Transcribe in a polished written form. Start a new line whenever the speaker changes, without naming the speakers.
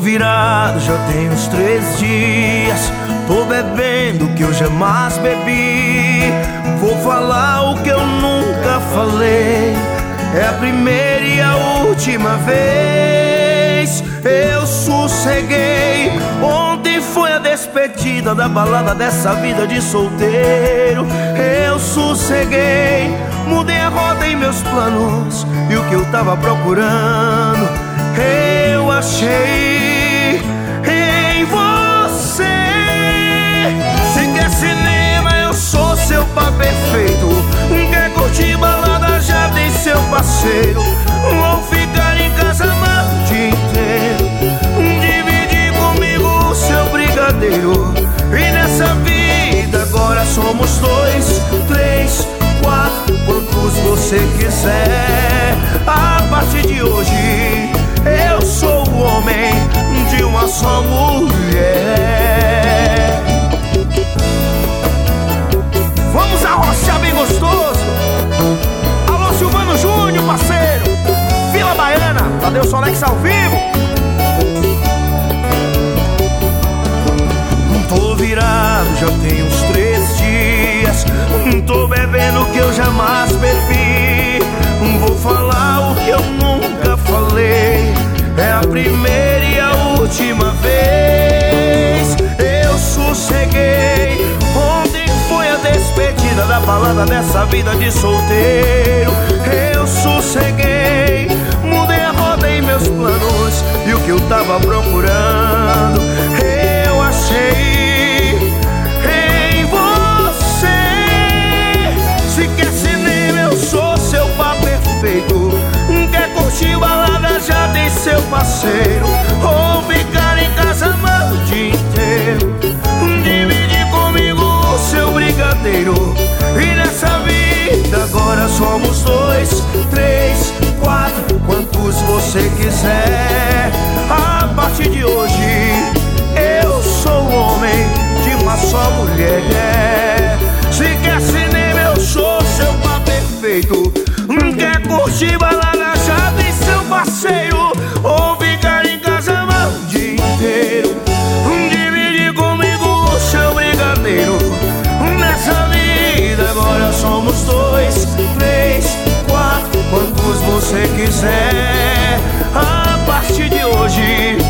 virado, já tem uns 3 dias. Tô bebendo o que eu jamais bebi. Vou falar o que eu nunca falei. É a primeira e a última vez. Eu sosseguei. Ontem foi a despedida da balada dessa vida de solteiro. Eu sosseguei. Mudei a rota em meus planos, e o que eu tava procurando eu achei em você. Se quer cinema, eu sou seu par perfeito. Quer curtir balada, já tem seu parceiro. Vou ficar em casa o dia inteiro, dividir comigo o seu brigadeiro. E nessa vida agora somos 2, 3, 4, quantos você quiser. A partir de hoje eu sou o homem de uma só mulher. Vamos arrochar bem gostoso. Alô Silvano Júnior, parceiro. Vila Baiana, Tadeu Sonex ao vivo. Tô virado, já tem uns 3 dias. Tô bebendo o que eu jamais bebi. Vou falar o que eu nunca falei. É a primeira e a última vez. Eu sosseguei. Ontem foi a despedida da balada dessa vida de solteiro. Eu sosseguei. Mudei a roda em meus planos, e o que eu tava procurando eu achei em você. Se quer cinema, eu sou seu par perfeito. Quer curtir balada, já tem seu parceiro. Ou ficar em casa o dia inteiro, dividir comigo o seu brigadeiro. E nessa vida agora somos 2, 3, 4, quantos você quiser. A partir de hoje eu sou o homem de uma só mulher. Se quer cinema, eu sou seu par perfeito. Quer curtir balada, já tem seu parceiro. Ou ficar em casa o dia inteiro, dividir comigo o seu brigadeiro. Nessa vida agora somos 2, 3, 4, quantos você quiser. A partir de hoje